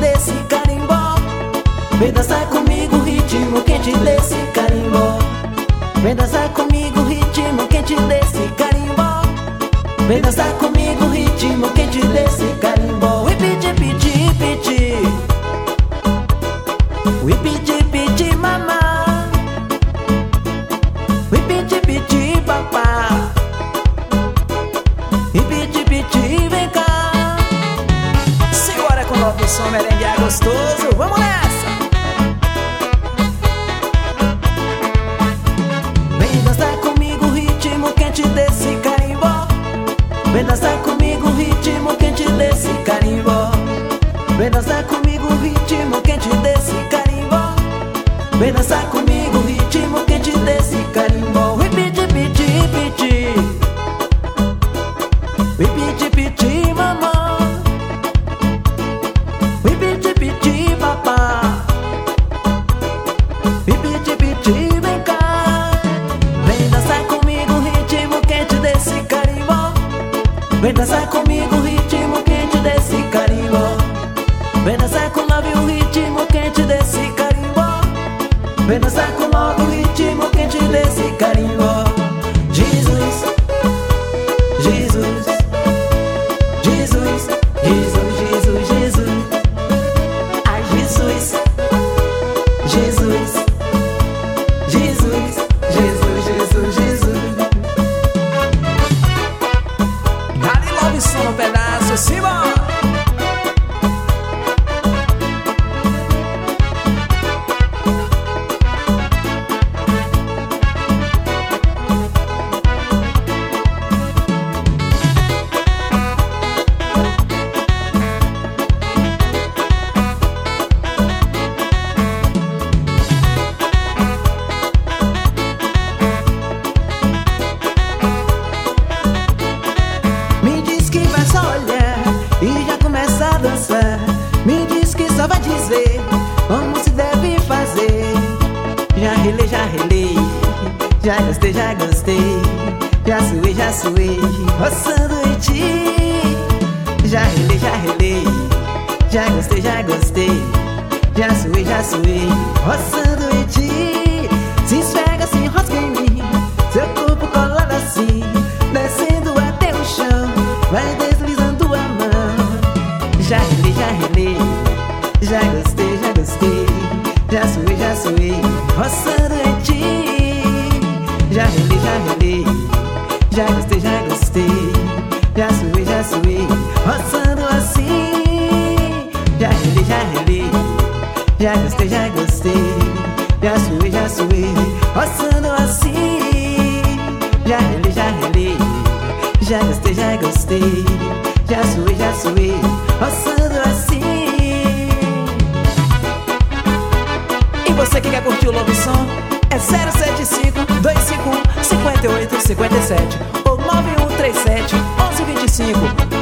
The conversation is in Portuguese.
desse carimbó. Vem dançar comigo o ritmo quente desse carimbó. Vem dançar comigo o ritmo quente desse carimbó. Vem dançar comigo o ritmo quente desse carimbó. Ui piti piti piti, ui piti piti mamá, ui piti piti papá, ui piti piti vem cá. Segura com o novo som, merengue é gostoso, vamos nessa! Vem dançar comigo o ritmo quente desse carimbó. Vem dançar comigo o ritmo quente desse carimbó. Vem dançar comigo o ritmo quente desse carimbó. Vem dançar comigo o ritmo quente desse carimbó. Ui piti piti piti, ui piti piti mamã, ui piti piti papá, ui piti piti vem cá. Vem dançar comigo o ritmo quente desse carimbó. Vem dançar comigo o ritmo quente desse carimbó. Vem dançar com love o ritmo quente desse carimbó. Vem dançar com love o ritmo quente desse carimbó. Jesus, Jesus, Jesus, Jesus, Jesus, Jesus. Ai Jesus, Jesus, Jesus, Jesus, Jesus, Jesus. Dá-lhe love som no pedaço, simbora! E já começa a dançar. Me diz que só vai dizer como se deve fazer. Já relei, já gostei, já gostei. Já suei, roçando em ti. Já relei, já gostei, já gostei. Já suei, roçando em ti. Se esfrega, se enrosca em mim, seu corpo colado assim, descendo até o chão, vai deslizando a mão. Já relei, já gostei, já gostei. Já suei, roçando em ti. Já relei, já gostei, já gostei. Já suei, roçando assim. Já relei, já gostei, já gostei. Já suei, roçando assim. Já relei, já gostei, já gostei. Já suei, roçando assim. E você que quer curtir o Love Som, é 075-251-5857 ou 9137-1125.